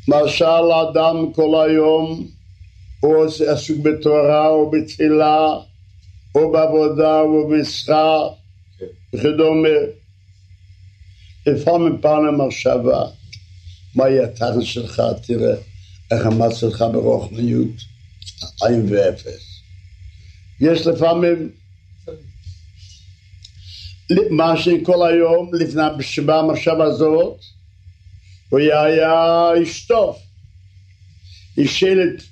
משל אדם כל היום הוא עסוק בתורה או בתפילה או בעבודה או במשרה וכדומה. לפעמים פעם למחשבה, מה יהיה התחת שלך, תראה איך המצב שלך ברוחניות, עין ואפס. יש לפעמים מה שכל היום לפני שבא המחשבה הזאת, הוא היה איש טוב. היא שאלת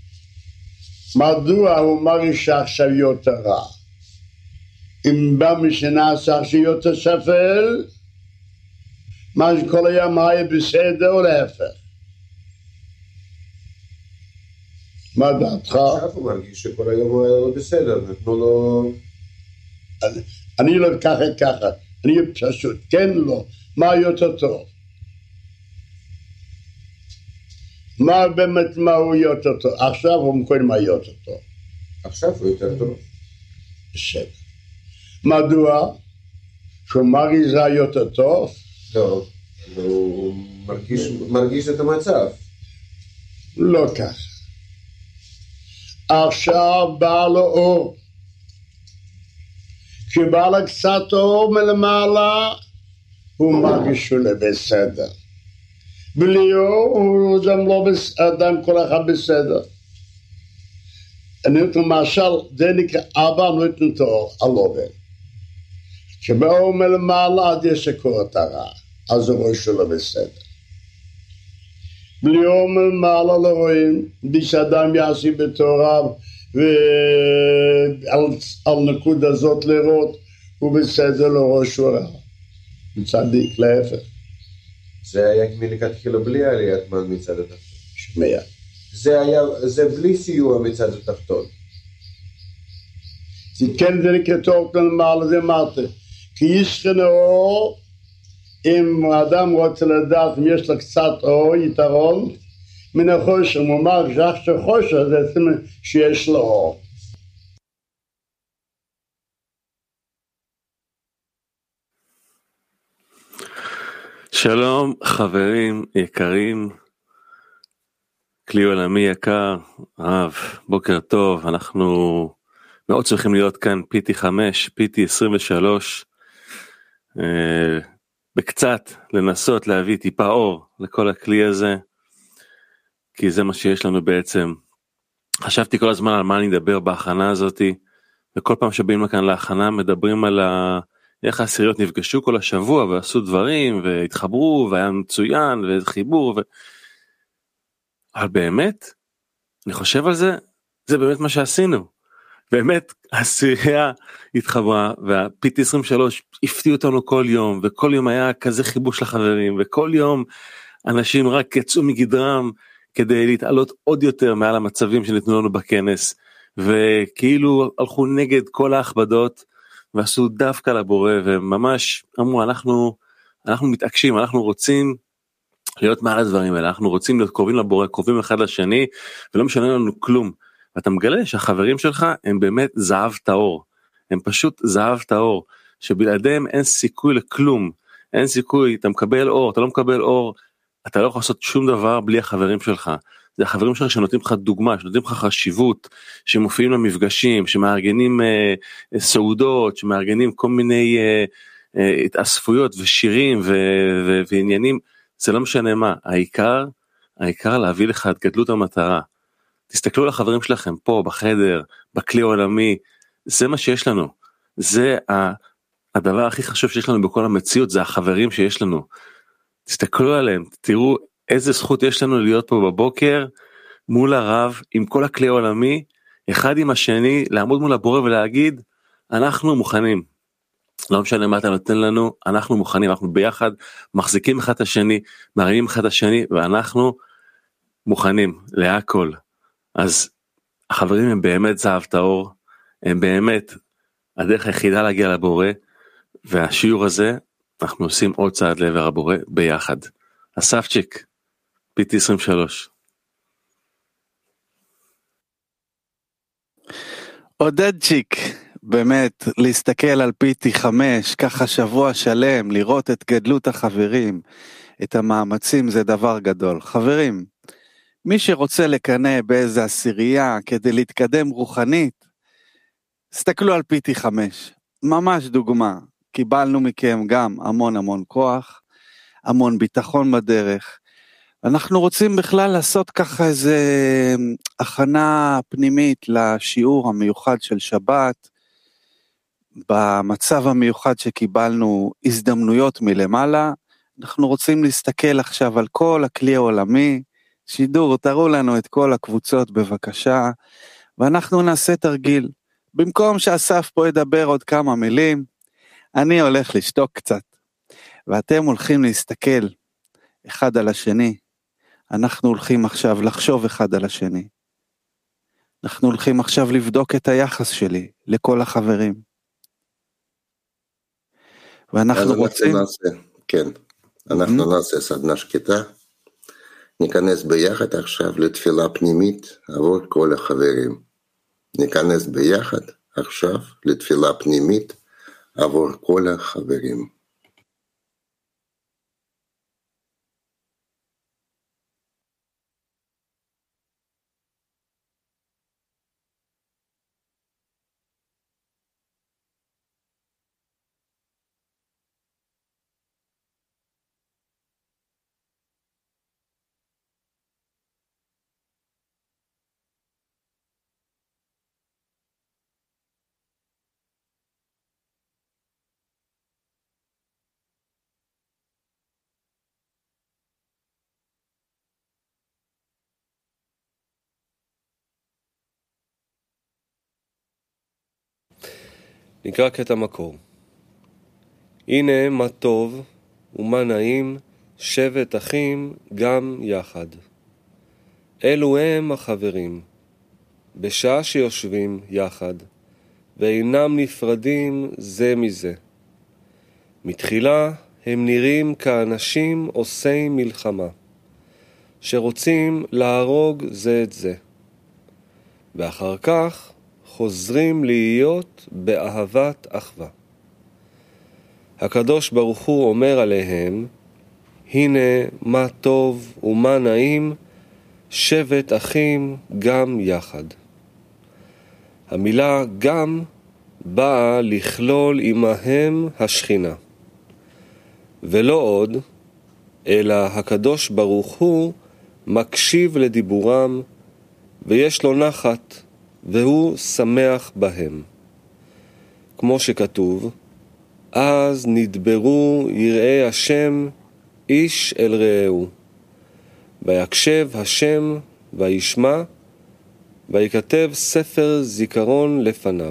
מדוע הוא מרגיש שעכשיו יותר רע. אם בא משנעשה שיותר שפל, מה שכל היום היה בסדר או להפך. מה דעתך? עכשיו הוא מרגיש שכל היום הוא היה לא בסדר, נתנו לו... אני לא ככה, אני פשוט, כן לא, מה יותר טוב? מה באמת מה הוא יותר טוב? עכשיו הוא מקודם מה יותר טוב. עכשיו הוא יותר טוב. בסדר. מדוע? שהוא מרגיש זה יותר טוב? לא, הוא מרגיש את המצב. לא ככה. עכשיו בא לו אור. כשבא לו קצת אור מלמעלה, הוא מרגיש שהוא בסדר. בלי אור הוא גם לא אדם כל אחד בסדר. אני נותן למשל, זה נקרא אבא נותן את האור על עובד. כשבאור מלמעלה עד יש שקור את הרע, אז הוא רואה שהוא לא בסדר. בלי אור מלמעלה לא רואים, בלי שאדם יעשי בתורה ועל נקוד הזאת לראות, הוא בסדר לא רואה שהוא רע. מצדיק להפך. זה היה מלכתחילה בלי עליית מן מצד התחתון. שמיע. זה בלי סיוע מצד התחתון. זה כן זה נקרא תור למעלה, זה אמרתי. כי ישכן אור, אם האדם רוצה לדעת אם יש לו קצת אור, יתרון, מן החושר, הוא אומר שאחר חושר, זה סימן שיש לו אור. שלום חברים יקרים, כלי עולמי יקר, רב, בוקר טוב, אנחנו מאוד צריכים להיות כאן, PT5, PT23, בקצת לנסות להביא טיפה אור לכל הכלי הזה, כי זה מה שיש לנו בעצם. חשבתי כל הזמן על מה אני אדבר בהכנה הזאת, וכל פעם שבאים לכאן להכנה מדברים על איך העשיריות נפגשו כל השבוע ועשו דברים והתחברו והיה מצוין וחיבור אבל באמת אני חושב על זה, זה באמת מה שעשינו, באמת העשירייה התחברה וה-PT23 הפתיעו אותנו כל יום, וכל יום היה כזה חיבור של החברים, וכל יום אנשים רק יצאו מגדרם כדי להתעלות עוד יותר מעל המצבים שניתנו לנו בכנס, וכאילו הלכו נגד כל ההכבדות ועשו דווקא לבורא, וממש אמרו אנחנו מתעקשים, אנחנו רוצים להיות מעל הדברים האלה, אנחנו רוצים להיות קרובים לבורא, קרובים אחד לשני, ולא משנה לנו כלום. ואתה מגלה שהחברים שלך הם באמת זהב טהור, הם פשוט זהב טהור, שבלעדיהם אין סיכוי לכלום, אין סיכוי, אתה מקבל אור, אתה לא מקבל אור, אתה לא יכול לעשות שום דבר בלי החברים שלך. זה החברים שלך שנותנים לך דוגמה, שנותנים לך חשיבות, שמופיעים למפגשים, שמארגנים סעודות, שמארגנים כל מיני התאספויות ושירים ועניינים, זה לא משנה מה, העיקר להביא לך את גדלות המטרה. תסתכלו על החברים שלכם פה בחדר, בכלי העולמי, זה מה שיש לנו, זה הדבר הכי חשוב שיש לנו בכל המציאות, זה החברים שיש לנו. תסתכלו עליהם, תראו איזה זכות יש לנו להיות פה בבוקר, מול הרב, עם כל הכלי העולמי, אחד עם השני, לעמוד מול הבורא ולהגיד, אנחנו מוכנים. לא משנה מה אתה נותן לנו, אנחנו מוכנים, אנחנו ביחד, מחזיקים אחד את השני, מרימים אחד את השני, ואנחנו מוכנים להכל. אז החברים הם באמת זהב טהור, הם באמת הדרך היחידה להגיע לבורא, והשיעור הזה, אנחנו עושים עוד צעד לעבר הבורא ביחד. אספצ'יק, PT23. עודדצ'יק, באמת להסתכל על PT5 ככה שבוע שלם, לראות את גדלות החברים, את המאמצים זה דבר גדול. חברים, מי שרוצה לקנא באיזה עשירייה כדי להתקדם רוחנית, תסתכלו על PT5, ממש דוגמה, קיבלנו מכם גם המון כוח, המון ביטחון בדרך, אנחנו רוצים בכלל לעשות ככה איזה הכנה פנימית לשיעור המיוחד של שבת, במצב המיוחד שקיבלנו הזדמנויות מלמעלה, אנחנו רוצים להסתכל עכשיו על כל הכלי העולמי, שידור, תראו לנו את כל הקבוצות בבקשה, ואנחנו נעשה תרגיל, במקום שאסף פה ידבר עוד כמה מילים, אני הולך לשתוק קצת, ואתם הולכים להסתכל אחד על השני, אנחנו הולכים עכשיו לחשוב אחד על השני, אנחנו הולכים עכשיו לבדוק את היחס שלי לכל החברים, ואנחנו רוצים... אנחנו נעשה סדנה שקטה, ניכנס ביחד עכשיו לתפילה פנימית עבור כל החברים. ניכנס ביחד עכשיו לתפילה פנימית עבור כל החברים. נקרא קטע מקור. הנה מה טוב ומה נעים, שבת אחים גם יחד. אלו הם החברים, בשעה שיושבים יחד, ואינם נפרדים זה מזה. מתחילה הם נראים כאנשים עושי מלחמה, שרוצים להרוג זה את זה. ואחר כך חוזרים להיות באהבת אחווה. הקדוש ברוך הוא אומר עליהם, הנה מה טוב ומה נעים, שבת אחים גם יחד. המילה גם באה לכלול עמהם השכינה. ולא עוד, אלא הקדוש ברוך הוא מקשיב לדיבורם, ויש לו נחת, והוא שמח בהם. כמו שכתוב, אז נדברו יראי השם איש אל רעהו. ויקשב השם וישמע, ויקטב ספר זיכרון לפניו.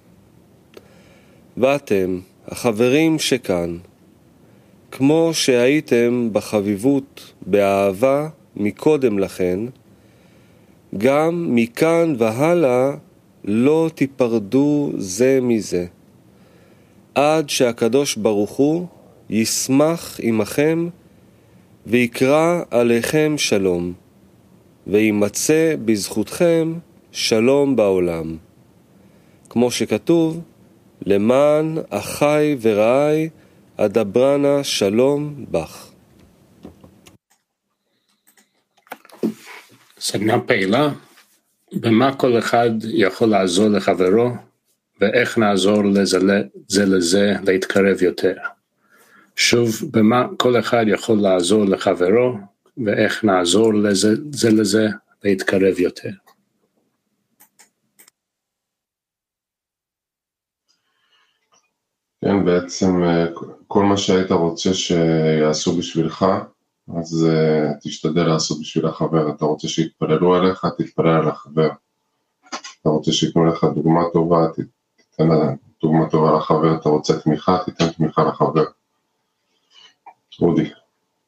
ואתם, החברים שכאן, כמו שהייתם בחביבות, באהבה מקודם לכן, גם מכאן והלאה לא תיפרדו זה מזה, עד שהקדוש ברוך הוא ישמח עמכם ויקרא עליכם שלום, וימצא בזכותכם שלום בעולם. כמו שכתוב, למען אחי ורעי אדברנה שלום בך. סדנה פעילה, במה כל אחד יכול לעזור לחברו, ואיך נעזור זה לזה להתקרב יותר. שוב, במה כל אחד יכול לעזור לחברו, ואיך נעזור זה לזה להתקרב יותר. כן, בעצם כל מה שהיית רוצה שיעשו בשבילך, אז תשתדל לעשות בשביל החבר. אתה רוצה שיתפללו עליך, תתפלל על החבר. אתה רוצה שיתנו לך דוגמה טובה, תיתן דוגמה טובה לחבר. אתה רוצה תמיכה, תיתן תמיכה לחבר. אודי.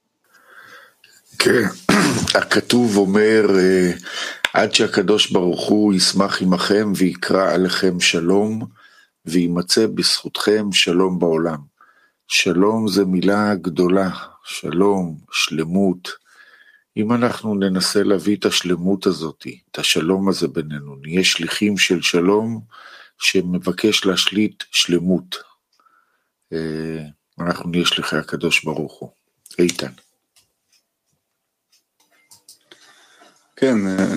כן, הכתוב אומר, עד שהקדוש ברוך הוא ישמח עמכם ויקרא עליכם שלום, וימצא בזכותכם שלום בעולם. שלום זה מילה גדולה, שלום, שלמות. אם אנחנו ננסה להביא את השלמות הזאת, את השלום הזה בינינו, נהיה שליחים של שלום שמבקש להשליט שלמות. אנחנו נהיה שליחי הקדוש ברוך הוא. איתן. כן,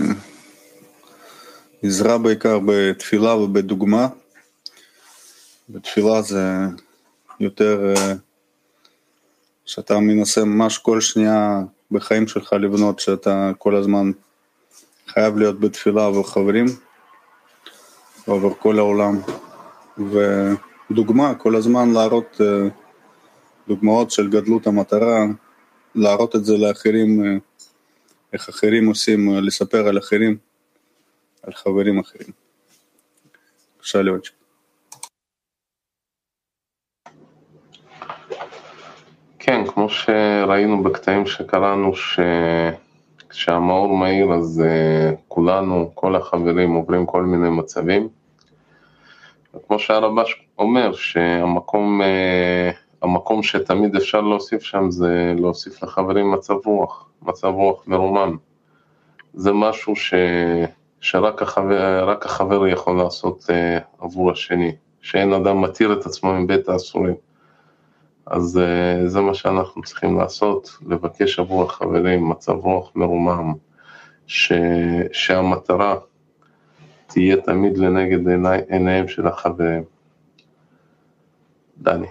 עזרה בעיקר בתפילה ובדוגמה. בתפילה זה יותר שאתה מנסה ממש כל שנייה בחיים שלך לבנות, שאתה כל הזמן חייב להיות בתפילה עבור חברים, עבור כל העולם. ודוגמה, כל הזמן להראות דוגמאות של גדלות המטרה, להראות את זה לאחרים, איך אחרים עושים, לספר על אחרים, על חברים אחרים. בבקשה להיות. כן, כמו שראינו בקטעים שקראנו, כשהמאור מאיר אז כולנו, כל החברים עוברים כל מיני מצבים, וכמו שהרבש אומר שהמקום שתמיד אפשר להוסיף שם זה להוסיף לחברים מצב רוח מרומם. זה משהו שרק החבר יכול לעשות עבור השני, שאין אדם מתיר את עצמו מבית האסורים. אז זה מה שאנחנו צריכים לעשות, לבקש עבור החברים מצב רוח מרומם, שהמטרה תהיה תמיד לנגד עיניהם של החברים. דני.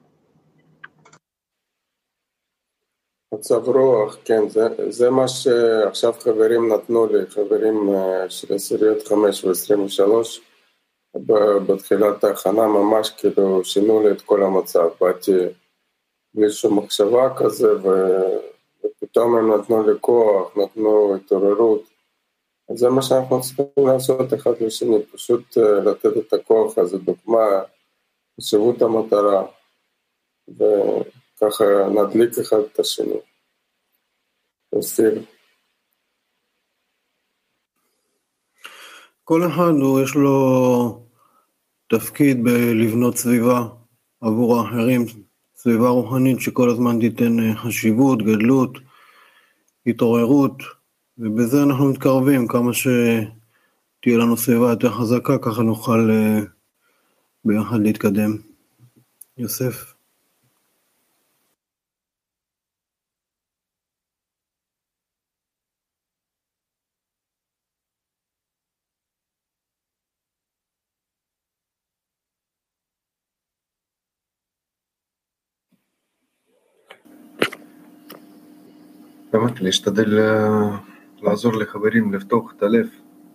מצב רוח, כן, זה מה שעכשיו חברים נתנו לי, חברים של עשיריות 5 ו-23, בתחילת ההכנה ממש כאילו שינו לי את כל המצב, באתי בלי שום מחשבה כזה, ופתאום הם נתנו לי כוח, נתנו התעוררות, אז זה מה שאנחנו צריכים לעשות אחד לשני, פשוט לתת את הכוח הזה, דוגמה, חשיבות המטרה, וככה נדליק אחד את השני. תסיר. כל אחד יש לו תפקיד בלבנות סביבה עבור האחרים, סביבה רוחנית שכל הזמן תיתן חשיבות, גדלות, התעוררות, ובזה אנחנו מתקרבים, כמה שתהיה לנו סביבה יותר חזקה, ככה נוכל ביחד להתקדם. יוסף. באמת להשתדל לעזור לחברים לפתוח את הלב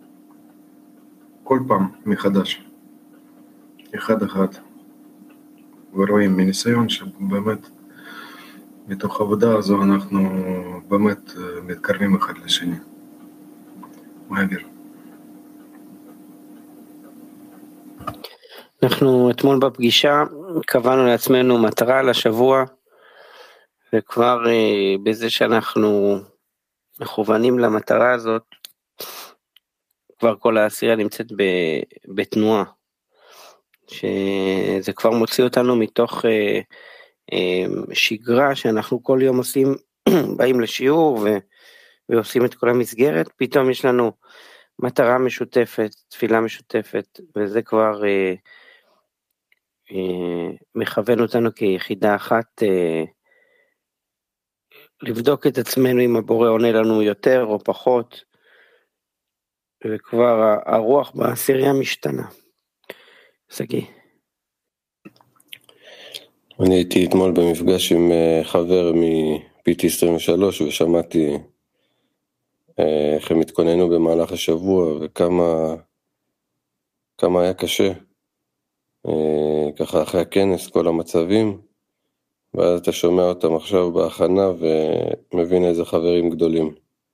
כל פעם מחדש, אחד אחד, ורואים מניסיון שבאמת מתוך העבודה הזו אנחנו באמת מתקרבים אחד לשני. מעביר. אנחנו אתמול בפגישה קבענו לעצמנו מטרה לשבוע, וכבר בזה שאנחנו מכוונים למטרה הזאת, כבר כל העשייה נמצאת בתנועה, שזה כבר מוציא אותנו מתוך שגרה שאנחנו כל יום עושים, באים לשיעור ועושים את כל המסגרת, פתאום יש לנו מטרה משותפת, תפילה משותפת, וזה כבר מכוון אותנו כיחידה אחת, לבדוק את עצמנו אם הבורא עונה לנו יותר או פחות, וכבר הרוח בעשירייה משתנה. סגי. אני הייתי אתמול במפגש עם חבר מ-PT23 ושמעתי איך הם התכוננו במהלך השבוע וכמה היה קשה. ככה אחרי הכנס כל המצבים, ואז אתה שומע אותם עכשיו בהכנה ומבין איזה חברים גדולים,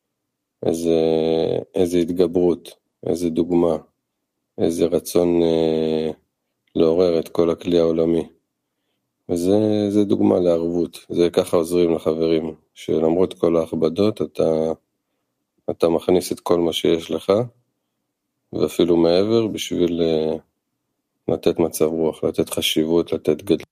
איזה התגברות, איזה דוגמה, איזה רצון לעורר את כל הכלי העולמי. וזה דוגמה לערבות, זה ככה עוזרים לחברים, שלמרות כל ההכבדות אתה מכניס את כל מה שיש לך, ואפילו מעבר בשביל לתת מצב רוח, לתת חשיבות, לתת גדלות.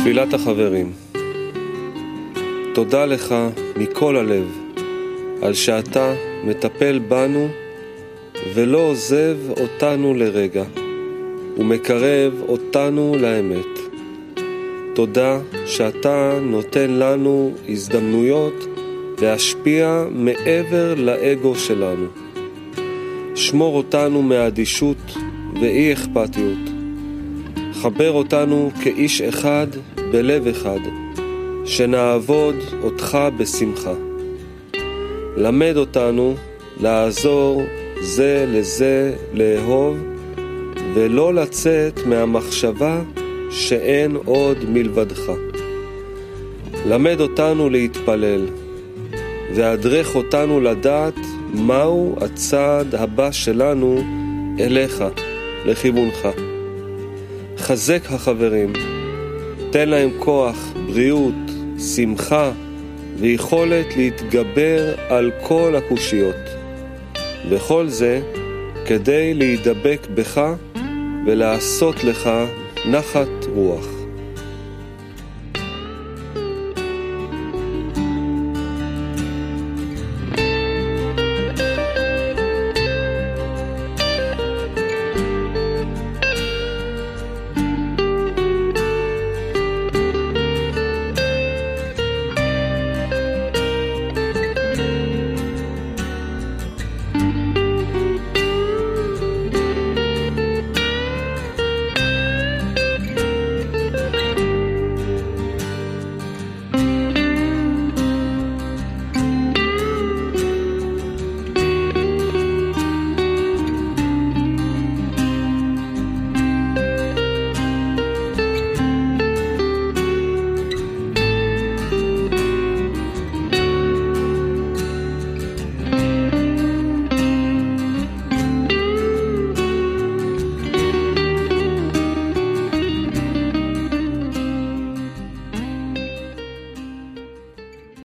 תפילת החברים. תודה לך מכל הלב על שאתה מטפל בנו ולא עוזב אותנו לרגע ומקרב אותנו לאמת. תודה שאתה נותן לנו הזדמנויות להשפיע מעבר לאגו שלנו. שמור אותנו מהאדישות ואי אכפתיות. חבר אותנו כאיש אחד בלב אחד, שנעבוד אותך בשמחה. למד אותנו לעזור זה לזה לאהוב, ולא לצאת מהמחשבה שאין עוד מלבדך. למד אותנו להתפלל, והדרך אותנו לדעת מהו הצעד הבא שלנו אליך, לכיוונך. חזק החברים, תן להם כוח, בריאות, שמחה ויכולת להתגבר על כל הקושיות. וכל זה כדי להידבק בך ולעשות לך נחת רוח.